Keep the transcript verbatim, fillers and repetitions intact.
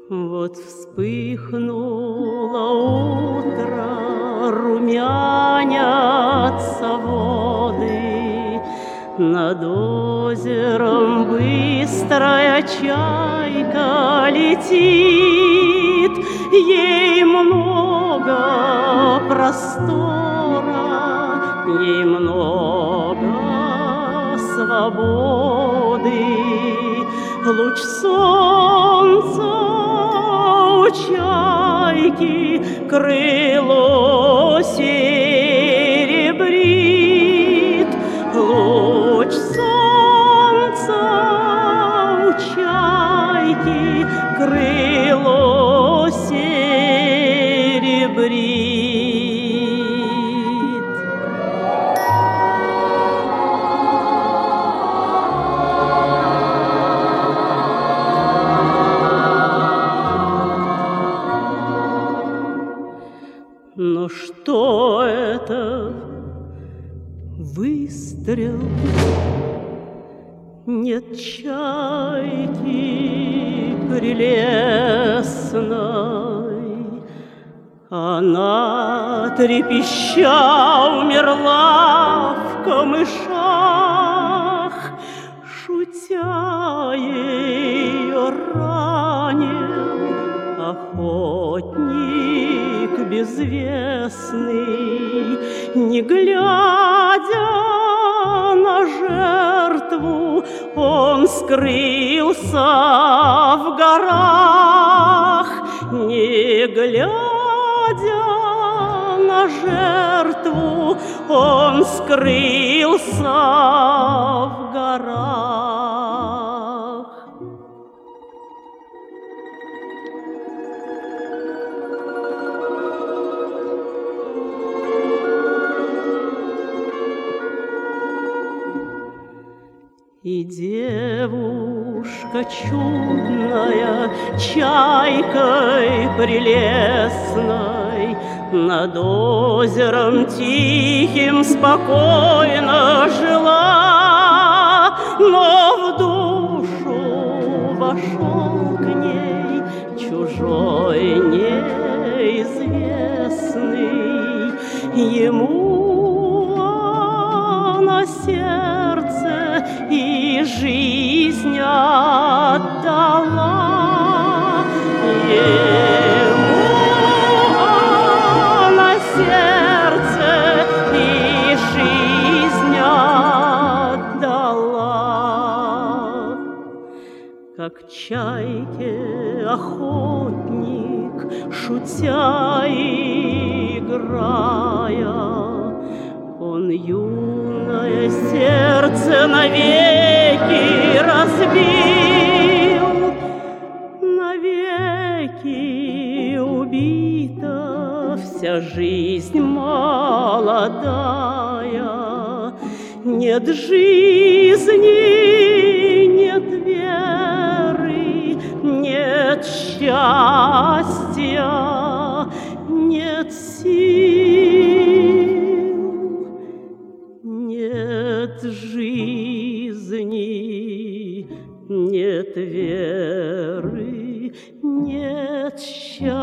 Вот вспыхнуло утро, румянятся воды, над озером быстрая чайка летит, ей много простора, ей много свободы. Луч солнца у чайки крыло серебрит. Луч солнца у чайки крыло серебрит. Но что это? Выстрел? Нет чайки прелестной, она, трепеща, умерла в камышах. Шутя ее ранил охотник безвестный, не глядя на жертву, он скрылся в горах. Не глядя на жертву, он скрылся в горах. И девушка чудная, чайкой прелестной, над озером тихим спокойно жила, но в душу вошел к ней чужой неизвестный. Ему она сердце и жизнь отдала. Ему она сердце и жизнь отдала. Как чайке охотник, шутя и играя, он юное сердце навеки разбил. Навеки убита вся жизнь молодая. Нет жизни, нет веры, нет счастья, нет сил, нет жизни, нет веры, нет счастья.